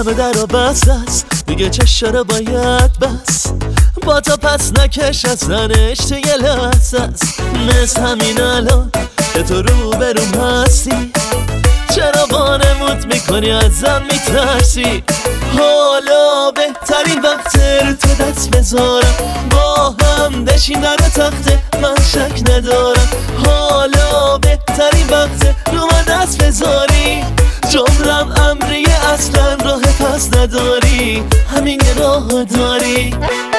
همه در و بست است دیگه چشم رو باید بس، با تو پس نکش از زنش تو یه لحظه است. مثل همین الان که تو رو بروم هستی، چرا وانمود میکنی ازم میترسی؟ حالا بهترین وقت رو تو دست بذارم، با هم بشین در تخته من شک ندارم. حالا بهترین وقت رو من دست بذاری، جمرم امریه اصلا راه پس نداری، همین یه راه داری.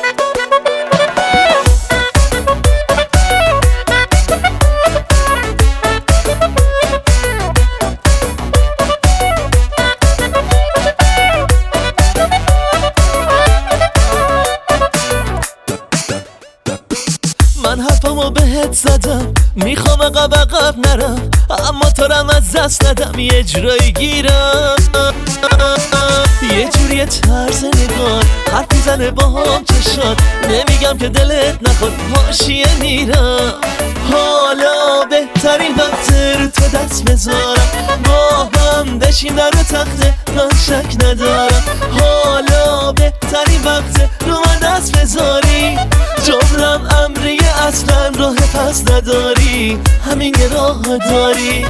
من حرفمو بهت زدم، میخوام عقب نرم، اما تو رم از دست ندم، یه جورایی گیرم، یه جوری طرز نگاه حرف میزنه با هم چشات، نمیگم که دلت نخواد حاشیه میرم. حالا بهترین وقت رو تو دست بذارم، با هم بشین در تخته من شک ندارم. حالا بهترین وقت رو من دست بذاری، جمرم امریه اصلا راه پس نداری، همین یه راه داری.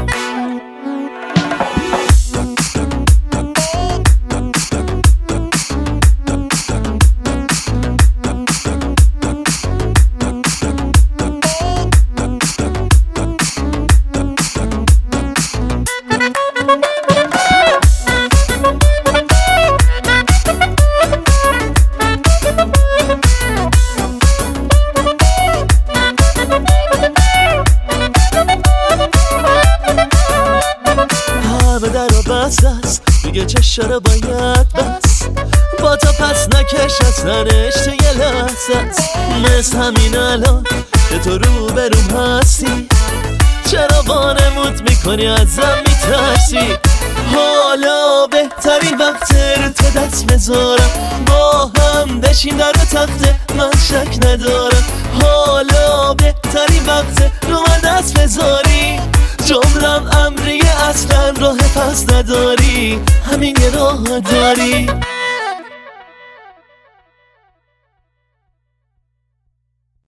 همه در و بست است دیگه چشم رو باید بس، با تو پس نکش از زنش تو یه لحظه است. مثل همین الان که تو رو بروم هستی، چرا وانمود میکنی ازم میترسی؟ حالا بهترین وقت رو تو دست بذارم، با هم بشین در تخته من شک ندارم. حالا بهترین وقت رو من دست بذاری، جمرم امریه اصلا راه پس نداری، همین یه راه داری.